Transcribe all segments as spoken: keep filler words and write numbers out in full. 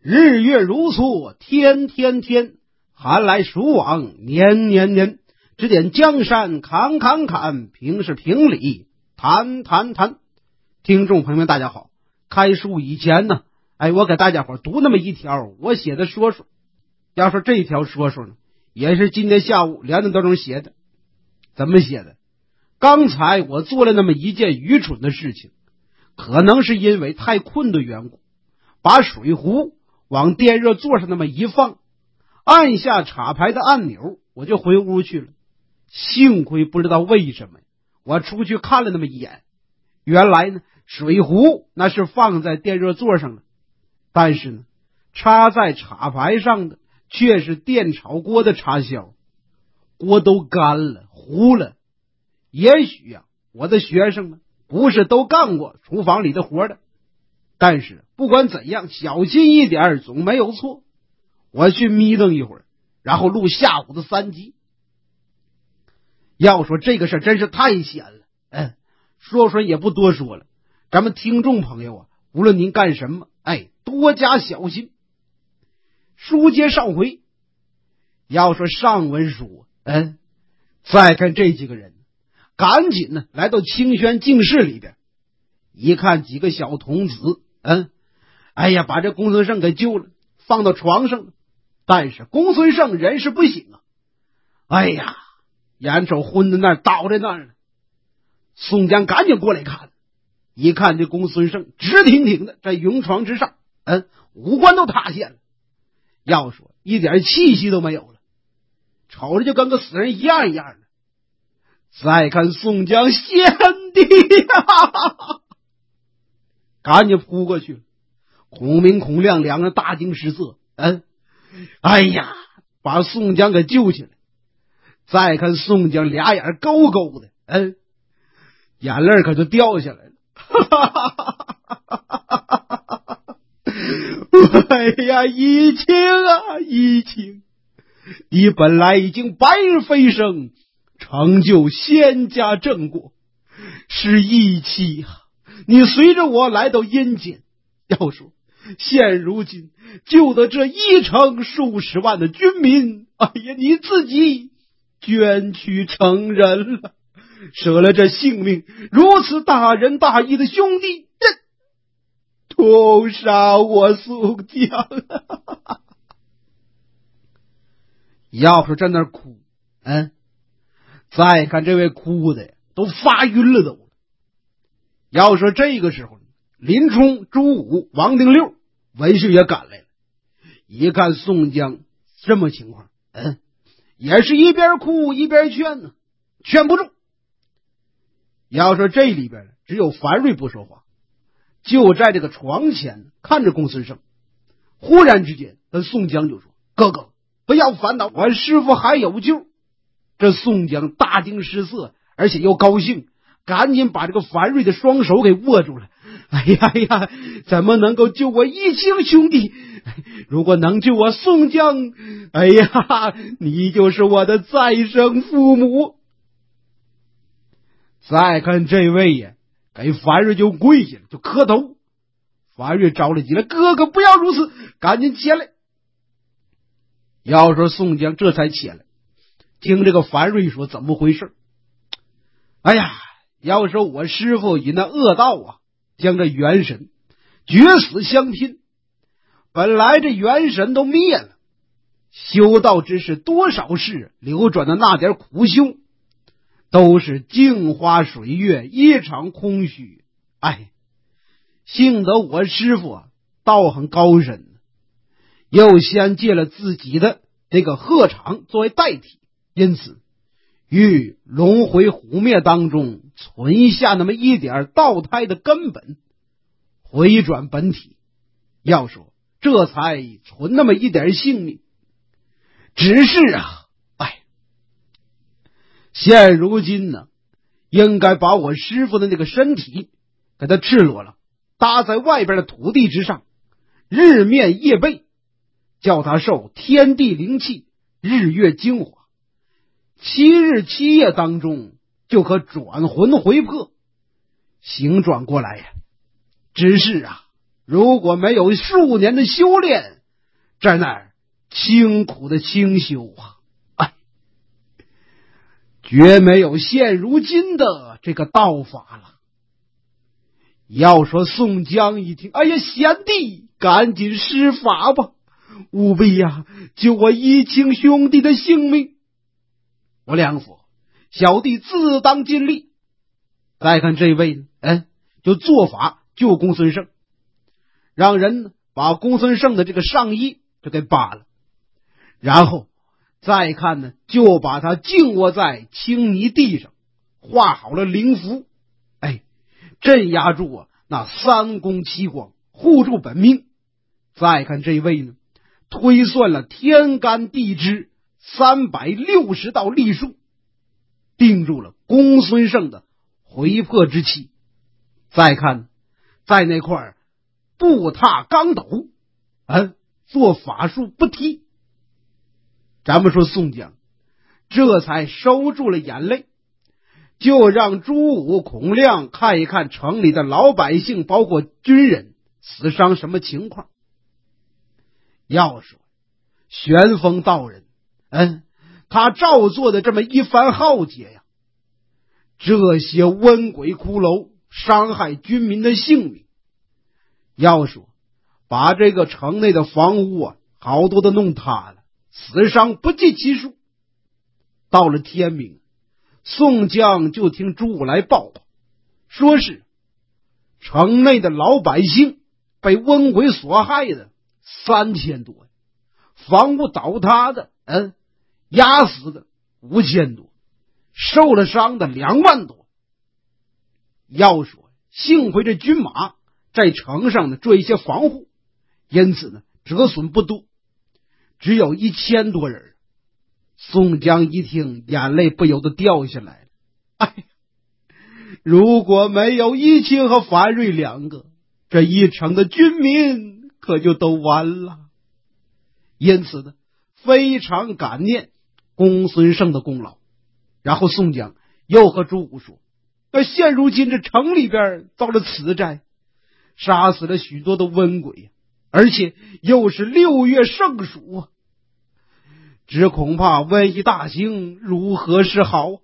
日月如梭，天天天，寒来暑往，年年年。指点江山，侃侃侃，平是平理，谈谈谈。听众朋友们，大家好。开书以前呢，哎，我给大家伙读那么一条我写的说说。要说这条说说呢，也是今天下午两点多钟写的。怎么写的？刚才我做了那么一件愚蠢的事情，可能是因为太困的缘故，把水壶往电热座上那么一放，按下插排的按钮，我就回屋去了。幸亏不知道为什么，我出去看了那么一眼，原来呢，水壶那是放在电热座上的，但是呢，插在插排上的却是电炒锅的插销，锅都干了糊了。也许呀、啊，我的学生呢不是都干过厨房里的活的，但是不管怎样，小心一点总没有错。我去眯瞪一会儿，然后录下午的三集。要说这个事真是太险了，嗯，说说也不多说了，咱们听众朋友啊，无论您干什么，哎，多加小心。书接上回，要说上文书，嗯，再看这几个人，赶紧呢来到清轩净室里边，一看几个小童子，嗯，哎呀，把这公孙胜给救了，放到床上了。但是公孙胜人是不醒啊，哎呀，眼瞅昏在那儿倒在那儿了。宋江赶紧过来看，一看这公孙胜直挺挺的在云床之上，嗯，五官都塌陷了，要说一点气息都没有了，瞅着就跟个死人一样一样的。再看宋江，贤弟呀，赶紧扑过去了。孔明孔亮两人大惊失色，嗯，哎呀，把宋江给救起来。再看宋江俩眼勾勾的，嗯，眼泪可就掉下来了。哎呀，义清啊，义清，你本来已经白日飞升，成就仙家正果，是义气啊！你随着我来到阴间，要说现如今救得这一城数十万的军民，哎呀，你自己捐躯成人了，舍了这性命，如此大仁大义的兄弟，屠杀我宋江。要是在那儿哭，嗯，再看这位哭的都发晕了都。要说这个时候，林冲、朱武、王定六、文秀也赶来了，一看宋江这么情况，嗯，也是一边哭一边劝呢，劝不住。要说这里边只有樊瑞不说话，就在这个床前看着公孙胜。忽然之间，跟宋江就说：“哥哥，不要烦恼，我师傅还有救。”这宋江大惊失色，而且又高兴，赶紧把这个樊瑞的双手给握住了。哎呀呀，怎么能够救我义清兄弟？如果能救我宋江，哎呀，你就是我的再生父母。再看这位呀，给樊瑞就跪下了，就磕头。樊瑞着了急了：“哥哥不要如此，赶紧起来。”要说宋江这才起来，听这个樊瑞说怎么回事。哎呀，要说我师傅以那恶道啊，将这元神绝死相拼，本来这元神都灭了，修道之事多少事，流转的那点苦修都是镜花水月，一场空虚。哎，幸得我师傅啊道行高深，又先借了自己的这个鹤场作为代替，因此于龙回虎灭当中存下那么一点道胎的根本，回转本体。要说这才存那么一点性命。只是啊，哎，现如今呢，应该把我师傅的那个身体给他赤裸了，搭在外边的土地之上，日面夜背，叫他受天地灵气，日月精华，七日七夜当中就可转魂回魄，醒转过来呀。只是啊，如果没有数年的修炼， 在那儿清苦的清修啊，哎，绝没有现如今的这个道法了。要说宋江一听，哎呀，贤弟赶紧施法吧，务必呀救我一清兄弟的性命。我梁父，小弟自当尽力。再看这位呢，嗯，就做法救公孙胜，让人呢把公孙胜的这个上衣就给扒了，然后再看呢，就把他静卧在青泥地上，画好了灵符，哎，镇压住啊那三公七光，护住本命。再看这位呢，推算了天干地支三百六十道历数，定住了公孙胜的回魄之期。再看在那块步踏钢斗，嗯，做法术不踢。咱们说宋江这才收住了眼泪，就让朱武、孔亮看一看城里的老百姓包括军人死伤什么情况。要说玄风道人，嗯，他照做的这么一番浩劫呀，这些瘟鬼骷髅伤害军民的性命，要说把这个城内的房屋啊好多都弄塌了，死伤不计其数。到了天明，宋江就听朱武来报告，说是城内的老百姓被瘟鬼所害的三千多，房屋倒塌的，嗯，压死的五千多，受了伤的两万多。要说幸亏这军马在城上呢做一些防护，因此呢折损不多，只有一千多人。宋江一听，眼泪不由得掉下来了。哎呀，如果没有义清和樊瑞两个，这一城的军民可就都完了。因此呢，非常感念公孙胜的功劳。然后宋江又和朱武说，那现如今这城里边遭了此灾，杀死了许多的瘟鬼，而且又是六月盛暑啊，只恐怕瘟疫大兴，如何是好？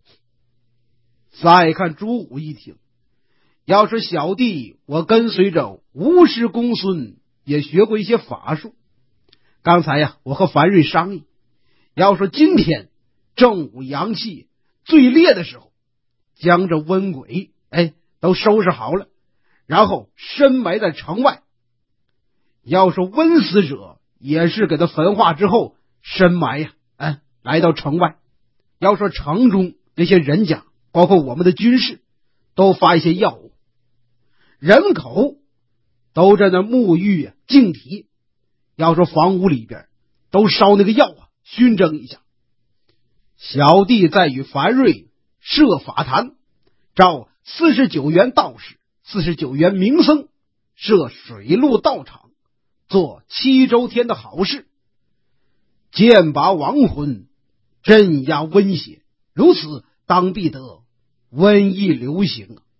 再看朱武一听，要是小弟我跟随着吴师公孙也学过一些法术，刚才呀我和樊瑞商议，要说今天正午阳气最烈的时候，将这瘟鬼哎都收拾好了，然后深埋在城外。要说瘟死者也是给他焚化之后深埋呀，哎，来到城外。要说城中那些人家，包括我们的军士，都发一些药物，人口都在那沐浴啊净体。要说房屋里边都烧那个药啊，熏蒸一下。小弟在与樊瑞设法坛，召四十九员道士、四十九员名僧，设水陆道场，做七周天的好事，剑拔亡魂，镇压瘟邪，如此当必得瘟疫流行啊。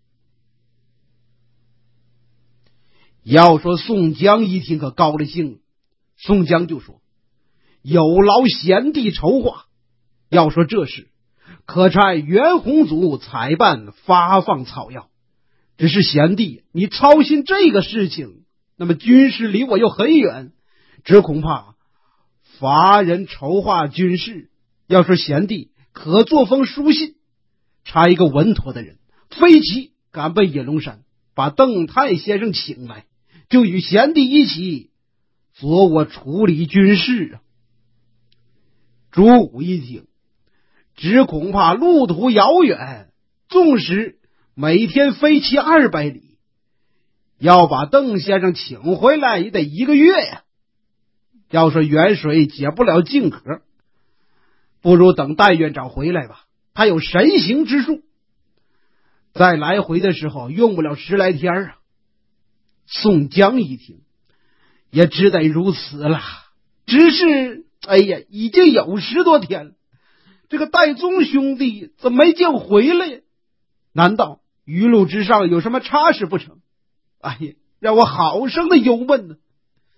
要说宋江一听可高了兴了，宋江就说，有劳贤弟筹划，要说这事可差袁洪祖采办发放草药，只是贤弟你操心这个事情，那么军师离我又很远，只恐怕乏人筹划军事。要说贤弟可作封书信，差一个稳妥的人飞骑赶奔野龙山，把邓太先生请来，就与贤弟一起佐我处理军事啊。朱武一听，只恐怕路途遥远，纵使每天飞骑二百里，要把邓先生请回来也得一个月呀。要说远水解不了近渴，不如等戴院长回来吧，他有神行之术，再来回的时候用不了十来天啊。宋江一听，也只得如此了。只是哎呀，已经有十多天了，这个戴宗兄弟怎么没见回来呀？难道余路之上有什么差事不成？哎呀，让我好生的忧闷呢。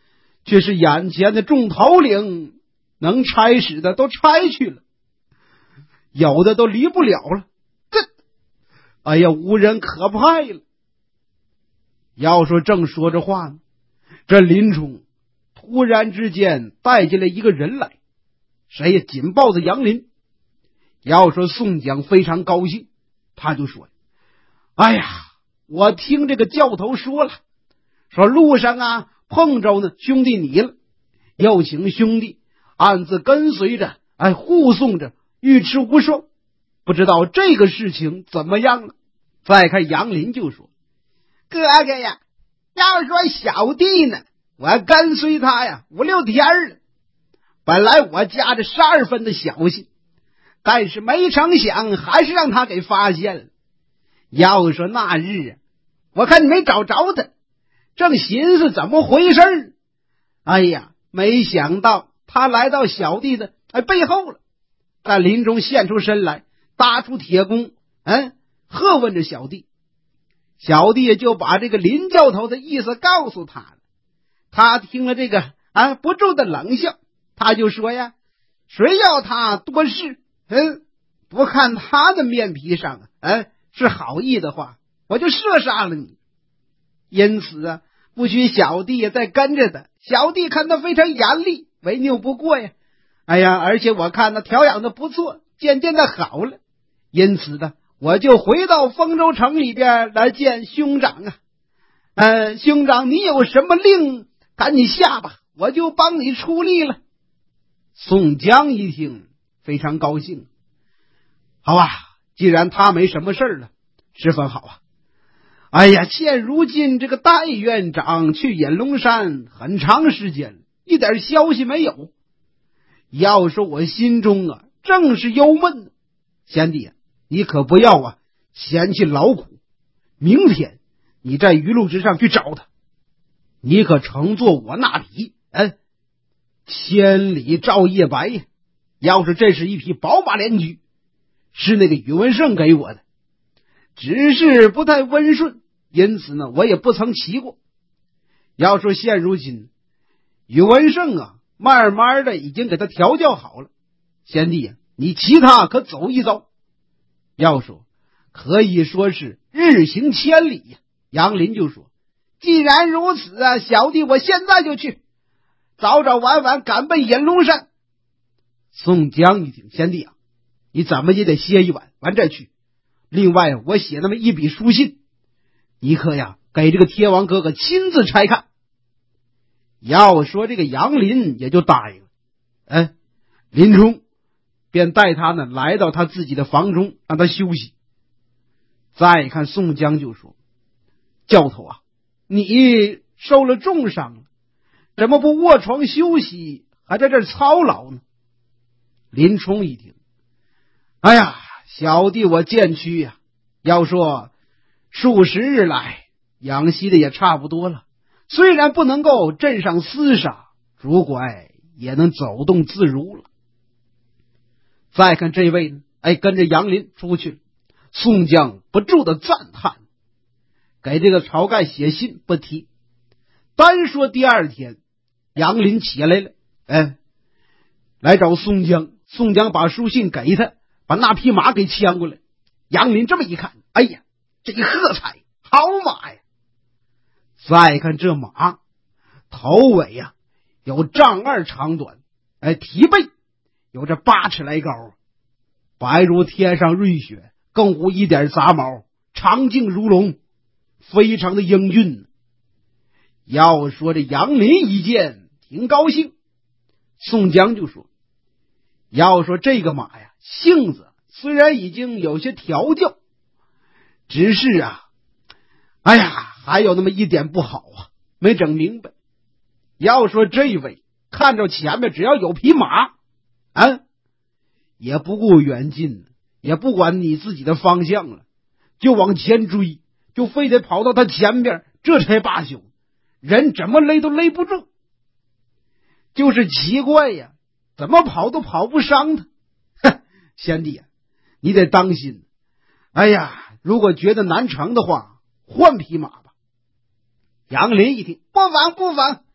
却是眼前的众头领能差使的都差去了，有的都离不了了，这哎呀，无人可派了。要说正说着话呢，这林冲突然之间带进来一个人来，谁呀？紧抱着杨林。要说宋江非常高兴，他就说：哎呀，我听这个教头说了，说路上啊碰着呢兄弟你了，又请兄弟暗自跟随着，哎，护送着，尉迟无双，不知道这个事情怎么样了。再看杨林就说：哥哥呀，要说小弟呢，我跟随他呀五六天了，本来我夹着十二分的小心，但是没成想还是让他给发现了。要说那日啊，我看你没找着他，正寻思怎么回事，哎呀，没想到他来到小弟的哎背后了。但林冲现出身来，搭出铁弓，嗯，喝问着小弟。小弟就把这个林教头的意思告诉他了。他听了这个啊，不住的冷笑，他就说呀：谁要他多事？嗯，不看他的面皮上啊，嗯，是好意的话，我就射杀了你。因此啊，不许小弟也再跟着他。小弟看他非常严厉，为拗不过呀。哎呀，而且我看他调养的不错，渐渐的好了。因此呢，我就回到丰州城里边来见兄长啊。呃，兄长你有什么令，赶紧下吧，我就帮你出力了。宋江一听非常高兴，好啊，既然他没什么事了，十分好啊。哎呀，现如今这个戴院长去隐龙山很长时间了，一点消息没有。要说我心中啊正是忧闷呢。贤弟啊，你可不要啊嫌弃劳苦，明天你在鱼路之上去找他，你可乘坐我那匹嗯，千里照夜白呀。要是这是一匹宝马连驹，是那个宇文胜给我的，只是不太温顺，因此呢我也不曾骑过。要说现如今宇文胜啊慢慢的已经给他调教好了，贤弟啊，你骑他可走一遭，要说可以说是日行千里呀。杨林就说：既然如此啊，小弟我现在就去，早早晚晚赶奔隐龙山。宋江一听，贤弟啊，你怎么也得歇一晚，完再去。另外我写那么一笔书信，你可呀给这个天王哥哥亲自拆看。要说这个杨林也就答应了，嗯，林冲便带他呢来到他自己的房中，让他休息。再看宋江就说：教头啊，你受了重伤了，怎么不卧床休息，还在这儿操劳呢？林冲一听，哎呀，小弟我渐屈呀、啊，要说数十日来养息的也差不多了，虽然不能够镇上厮杀，拄拐也能走动自如了。再看这位呢，哎，跟着杨林出去了。宋江不住的赞叹，给这个晁盖写信不提。单说第二天，杨林起来了，哎，来找宋江。宋江把书信给他，把那匹马给牵过来。杨林这么一看，哎呀，这个喝彩，好马呀！再看这马头尾呀、啊、有丈二长短，哎，蹄背有着八尺来高，白如天上瑞雪，更无一点杂毛，长颈如龙，非常的英俊。要说这杨林一见挺高兴，宋江就说：要说这个马呀，性子虽然已经有些调教，只是啊，哎呀，还有那么一点不好啊，没整明白。要说这位看着前面只要有匹马啊，也不顾远近，也不管你自己的方向了，就往前追，就非得跑到他前边，这才罢休，人怎么勒都勒不住。就是奇怪呀，怎么跑都跑不伤他。哼，贤弟啊，你得当心。哎呀，如果觉得难成的话，换匹马吧。杨林一听，不妨不妨，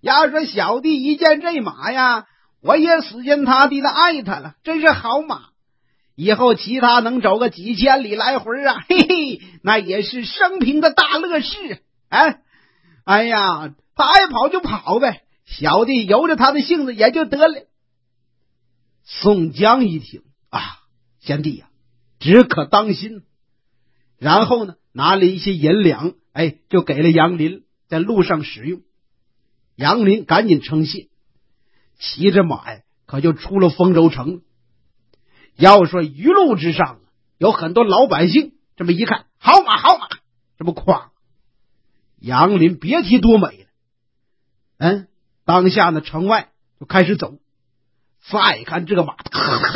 要说小弟一见这马呀，我也死心塌地的爱他了，真是好马。以后其他能走个几千里来回啊，嘿嘿，那也是生平的大乐事。哎，哎呀，他爱跑就跑呗，小弟由着他的性子也就得了。宋江一听啊，贤弟呀、啊，只可当心。然后呢，拿了一些银两，哎，就给了杨林在路上使用。杨林赶紧称谢，骑着马呀，可就出了丰州城了。要说一路之上有很多老百姓，这么一看，好马好马，这么夸杨林别提多美了。嗯，当下呢，城外就开始走。再看这个马，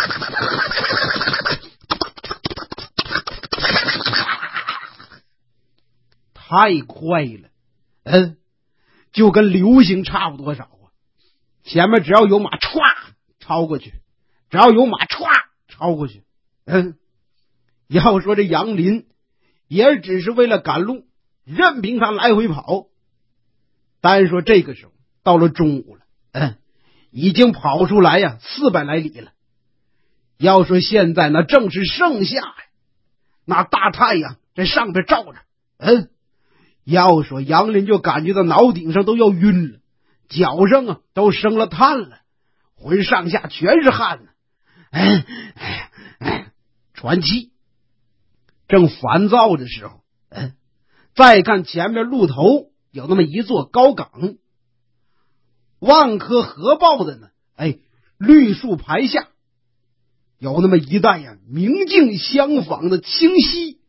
太快了，嗯，就跟流星差不多少啊！前面只要有马，歘超过去；只要有马，歘超过去。嗯，要说这杨林也只是为了赶路，任凭他来回跑。单说这个时候到了中午了，嗯，已经跑出来呀四百来里了。要说现在那正是盛夏呀，那大太阳在上边照着，嗯，要说杨林就感觉到脑顶上都要晕了，脚上啊都生了炭了，浑上下全是汗呢，哎哎哎，喘气。正烦躁的时候，嗯，再看前面路头有那么一座高岗，万棵合抱的呢，哎，绿树排下，有那么一带呀明镜相仿的清溪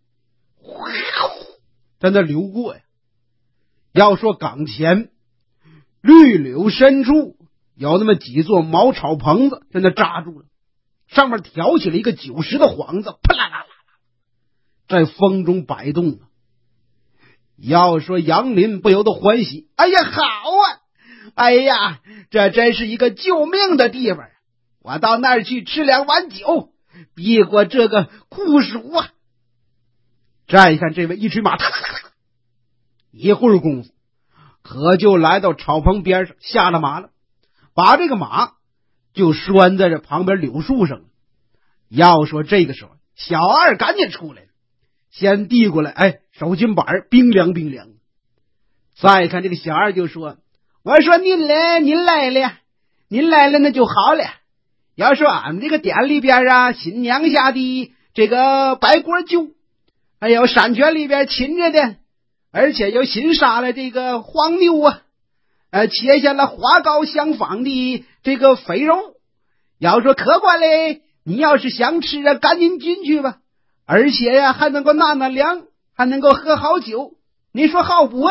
在那流过呀。要说岗前绿柳深处有那么几座茅草棚子在那扎住了，上面挑起了一个九十的幌子，啪啦啦啦在风中摆动啊。要说杨林不由得欢喜，哎呀好啊，哎呀这真是一个救命的地方，我到那儿去吃两碗酒，避过这个酷暑啊。再一看这位一匹马，一会儿功夫可就来到草棚边上，下了马了，把这个马就拴在这旁边柳树上了。要说这个时候小二赶紧出来了，先递过来，哎，手巾板冰凉冰凉。再看这个小二就说，我说您来您来了您来了那就好了，要说俺们这个店里边啊新娘下的这个白锅酒，还有山泉里边浸着的，而且又新杀了这个黄牛啊，呃，切下了花膏相仿的这个肥肉，要说客官嘞，你要是想吃啊赶紧进去吧，而且呀、啊、还能够纳纳凉，还能够喝好酒，你说好不？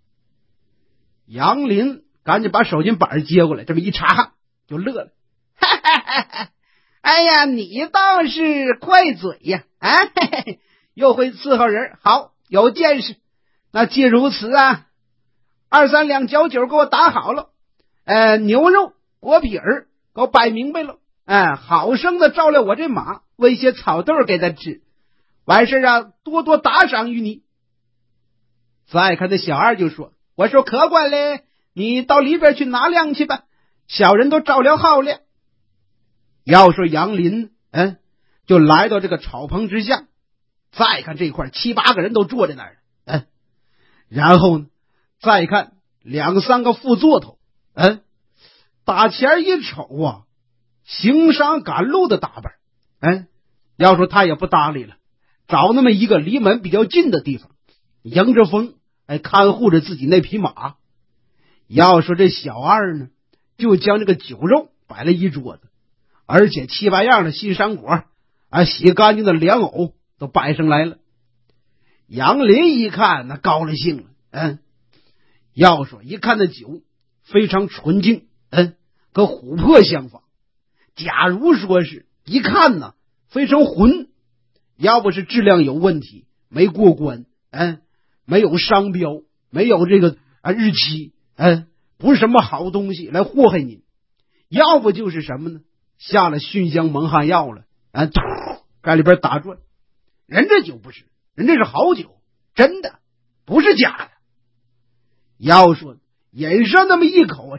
杨林赶紧把手巾板接过来，这么一插就乐了，哈哈哈哈，哎呀你倒是快嘴呀，啊嘿嘿，又会伺候人，好有见识。那既如此啊，二三两酒酒给我打好了，呃，牛肉果皮儿给我摆明白了，哎，好生的照料我这马，喂些草豆给他吃，完事啊多多打赏于你。再看这小二就说，我说客官嘞，你到里边去拿粮去吧，小人都照料好了。要说杨林嗯，就来到这个草棚之下，再看这块七八个人都坐在那儿，嗯，然后呢再看两三个副座头，嗯，打前一瞅啊，行商赶路的打扮，嗯，要说他也不搭理了，找那么一个离门比较近的地方，迎着风，哎，看护着自己那匹马。要说这小二呢，就将这个酒肉摆了一桌子，而且七八样的新山果，啊，洗干净的莲藕都摆上来了。杨林一看，那高了兴了，嗯，要说一看那酒非常纯净，嗯，和琥珀相仿。假如说是一看呢，非常浑，要不是质量有问题，没过关，嗯，没有商标，没有这个啊日期，嗯，不是什么好东西来祸害您，要不就是什么呢？下了熏香蒙汗药了，啊，在里边打转。人这酒不是，人这是好酒，真的不是假的。要说饮上那么一口，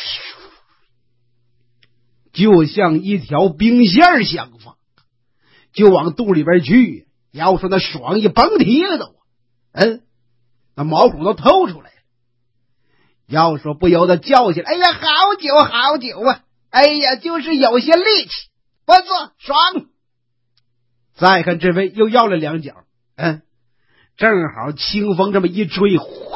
就像一条冰线相放，就往肚里边去。要说那爽一甭提了都，嗯，那毛孔都透出来了。要说不由得叫起来，哎呀，好酒好酒啊！哎呀，就是有些力气，不错，爽。再看这位又要了两脚，嗯，正好清风这么一吹，呼，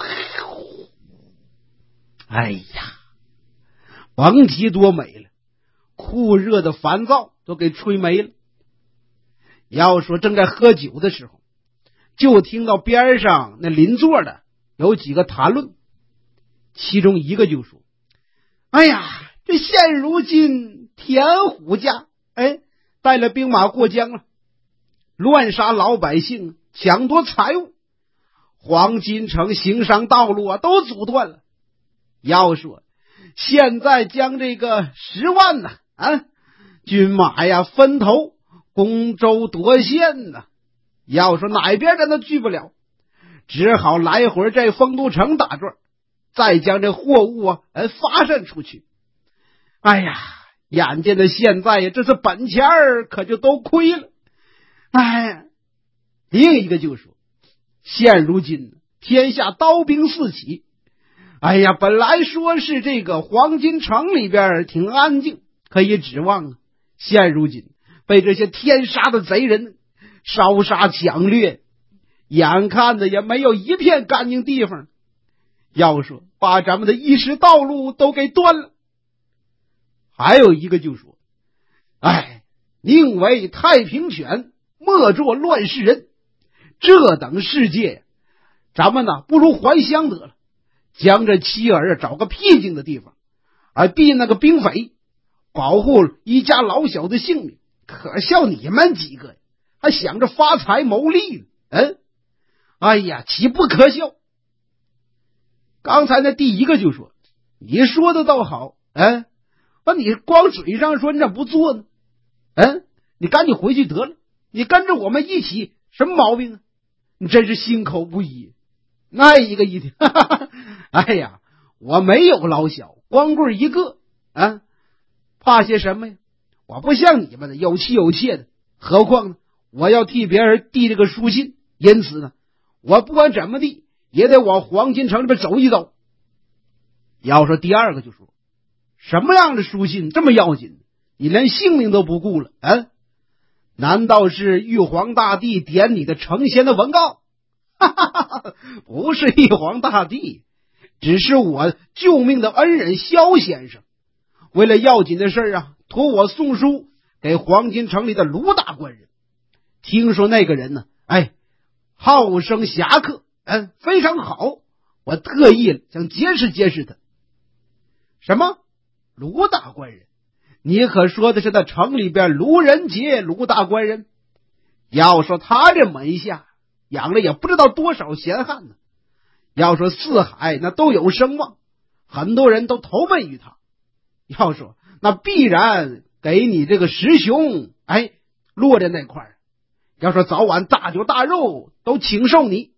哎呀，甭提多美了，酷热的烦躁都给吹没了。要说正在喝酒的时候，就听到边上那邻座的有几个谈论，其中一个就说：哎呀，这现如今田虎家哎带了兵马过江了，乱杀老百姓，抢夺财物，黄金城行商道路啊都阻断了。要说现在将这个十万呢啊军马呀分头攻州夺县呢，要说哪边人都去不了，只好来回在丰都城打转，再将这货物啊发散出去。哎呀，眼见的现在呀，这是本钱儿可就都亏了。哎，另一个就说，现如今天下刀兵四起，哎呀，本来说是这个黄金城里边挺安静，可以指望啊，现如今被这些天杀的贼人烧杀抢掠，眼看着也没有一片干净地方，要说把咱们的衣食道路都给断了。还有一个就说，哎，宁为太平犬，莫做乱世人，这等世界咱们呢不如还乡得了，将这妻儿找个僻静的地方，而避那个兵匪，保护一家老小的性命。可笑你们几个还想着发财谋利呢，嗯，哎呀，岂不可笑。刚才那第一个就说，你说的倒好，嗯，那你光嘴上说你咋不做呢？嗯，你赶紧回去得了，你跟着我们一起什么毛病啊？你真是心口不一。那一个一听，哈哈哈，哎呀，我没有老小，光棍一个啊，怕些什么呀？我不像你们的有妻有妾的，何况呢，我要替别人递这个书信，因此呢，我不管怎么地也得往黄金城里边走一走。要说第二个就说，什么样的书信这么要紧，你连性命都不顾了啊？难道是玉皇大帝点你的成仙的文告？哈哈哈哈，不是玉皇大帝，只是我救命的恩人萧先生，为了要紧的事啊，托我送书给黄金城里的卢大官人。听说那个人呢，哎，好生侠客，嗯，非常好，我特意想结识结识他。什么？卢大官人？你可说的是在城里边卢仁杰卢大官人？要说他这门下养了也不知道多少闲汉呢，要说四海那都有声望，很多人都投奔于他。要说那必然给你这个师兄哎落在那块儿，要说早晚大酒大肉都请受你。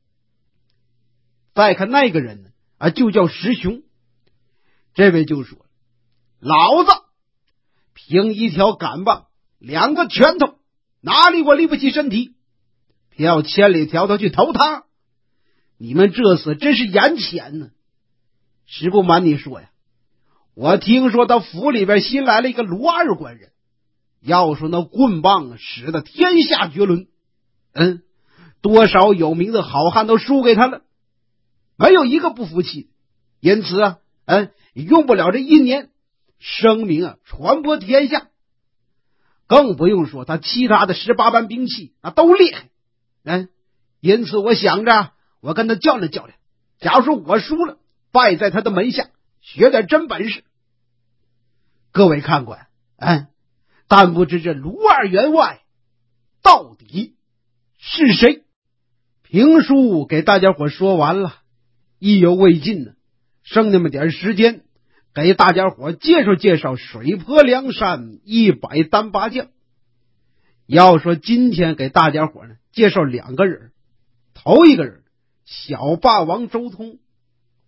再看那个人呢啊，就叫师兄。这位就说，老子凭一条杆棒两个拳头，哪里我立不起身体，偏要千里迢迢去投他，你们这厮真是眼浅呢。实不瞒你说呀，我听说他府里边新来了一个卢二官人，要说那棍棒使得天下绝伦，嗯，多少有名的好汉都输给他了，没有一个不服气，因此啊，嗯，用不了这一年，声名啊传播天下，更不用说他其他的十八般兵器啊都厉害，嗯，因此我想着我跟他较量较量，假如说我输了，败在他的门下，学点真本事。各位看官，嗯，但不知这卢二员外到底是谁？评书给大家伙说完了，意犹未尽呢，剩那么点时间，给大家伙介绍介绍水泊梁山一百单八将。要说今天给大家伙呢介绍两个人，头一个人小霸王周通。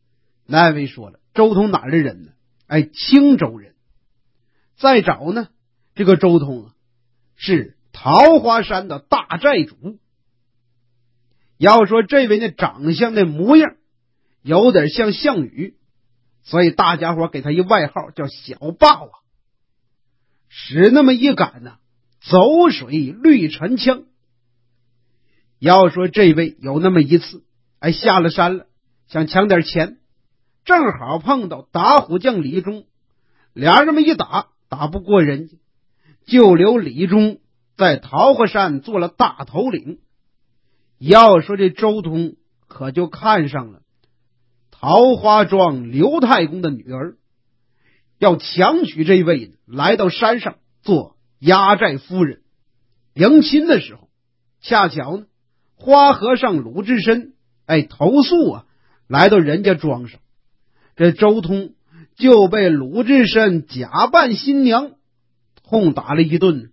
那位说了，周通哪儿的人呢？哎，青州人。再找呢，这个周通啊，是桃花山的大寨主。要说这位那长相那模样，有点像项羽，所以大家伙给他一外号叫小豹啊。使那么一杆呢、啊，走水绿沉枪。要说这位有那么一次，哎，下了山了，想抢点钱，正好碰到打虎将李忠，俩人这么一打，打不过人家，就留李忠在桃花山做了大头领。要说这周通可就看上了桃花庄刘太公的女儿，要强娶这位，来到山上做压寨夫人。迎亲的时候，恰巧呢，花和尚鲁智深哎投宿啊，来到人家庄上，这周通就被鲁智深假扮新娘痛打了一顿。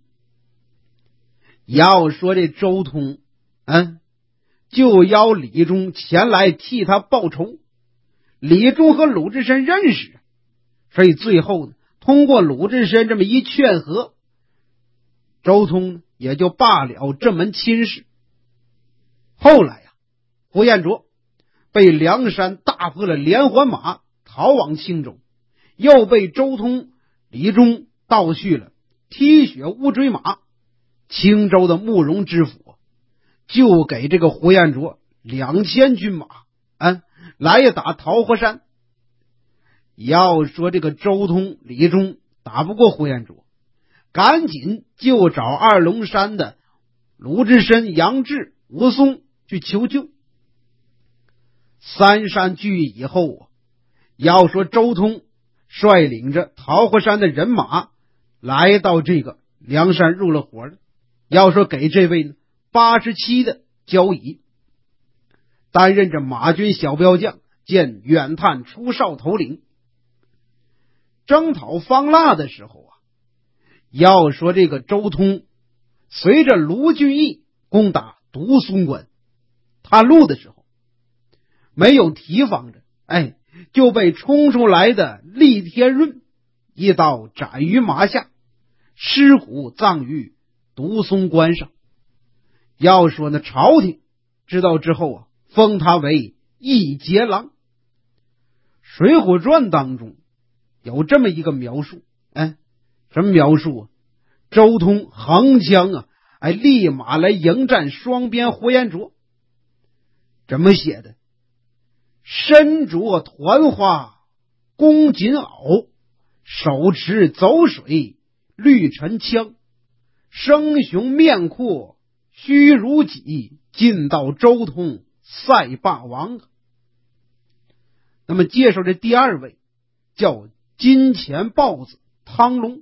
要说这周通嗯、啊，就邀李忠前来替他报仇。李忠和鲁智深认识，所以最后呢，通过鲁智深这么一劝和，周通呢也就罢了这门亲事。后来呀、啊，呼延灼被梁山大破了连环马，逃往青州，又被周通、李忠盗去了踢雪乌骓马。青州的慕容知府就给这个呼延灼两千军马，啊，来打桃花山。要说这个周通、李忠打不过呼延灼，赶紧就找二龙山的鲁智深、杨志、武松去求救。三山聚义以后啊，要说周通率领着桃花山的人马来到这个梁山入了伙了。要说给这位呢八十七的交椅，担任着马军小标将兼远探出哨头领。征讨方腊的时候啊，要说这个周通随着卢俊义攻打独松关，探路的时候没有提防着，哎，就被冲出来的厉天润一刀斩于马下，尸骨葬于独松关上。要说呢，朝廷知道之后啊，封他为义节郎。水浒传当中有这么一个描述，哎，什么描述啊？周通横枪啊，哎，立马来迎战双边呼延灼。怎么写的？身着团花弓锦袄，手持走水绿沉枪，生雄面阔须如戟，尽到周通赛霸王。那么介绍这第二位叫金钱豹子汤龙。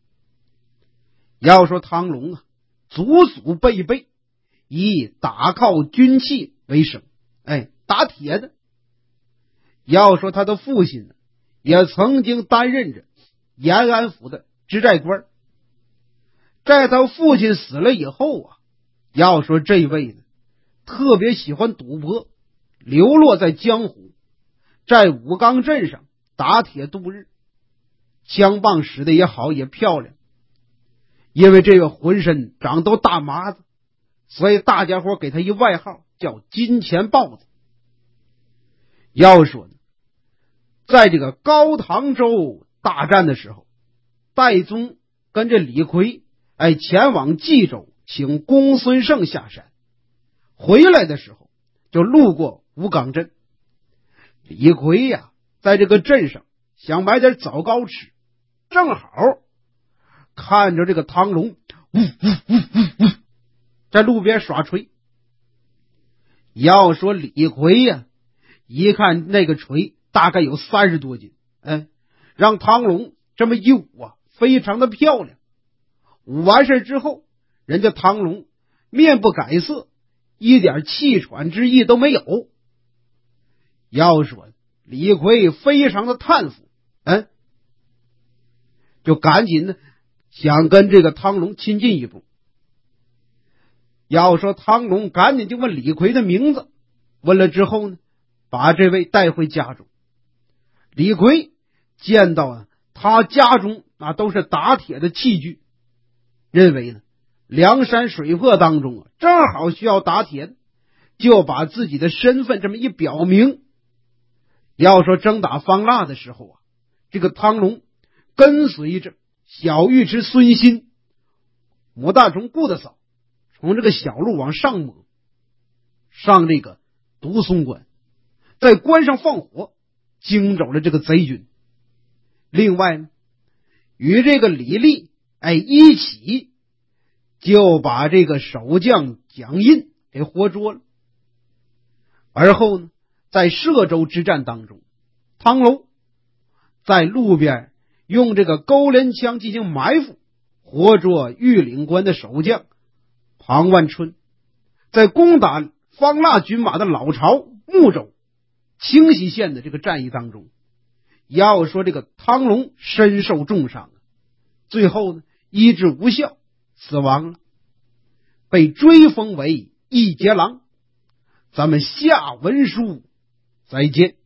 要说汤龙啊，祖祖辈辈以打靠军器为生，哎，打铁的。要说他的父亲呢，也曾经担任着延安府的知寨官。在他父亲死了以后啊，要说这位呢，特别喜欢赌博，流落在江湖，在武冈镇上打铁度日，枪棒使的也好，也漂亮。因为这个浑身长都大麻子，所以大家伙给他一外号叫金钱豹子。要说呢，在这个高唐州大战的时候，戴宗跟着李逵哎前往冀州请公孙胜下山，回来的时候就路过武冈镇。李逵呀、啊，在这个镇上想买点枣糕吃，正好看着这个汤龙呜呜呜呜呜在路边耍锤。要说李逵呀、啊，一看那个锤大概有三十多斤，哎，让汤龙这么一舞啊，非常的漂亮。舞完事之后，人家汤龙面不改色，一点气喘之意都没有。要说李逵非常的叹服，嗯，就赶紧呢想跟这个汤龙亲近一步。要说汤龙赶紧就问李逵的名字，问了之后呢，把这位带回家中。 李逵见到啊，他家中啊都是打铁的器具，认为呢梁山水泊当中啊正好需要打铁，就把自己的身份这么一表明。要说正打方腊的时候啊，这个汤龙跟随着小尉迟孙新、母大虫顾大嫂从这个小路往上抹，上这个独松关，在关上放火，惊走了这个贼军。另外呢，与这个李立哎一起就把这个守将蒋印给活捉了。而后呢，在歙州之战当中，汤龙在路边用这个钩镰枪进行埋伏，活捉御领关的守将庞万春。在攻打方腊军马的老巢睦州、清溪县的这个战役当中，要说这个汤龙身受重伤，最后呢医治无效死亡了，被追封为义节郎。咱们下文书再见。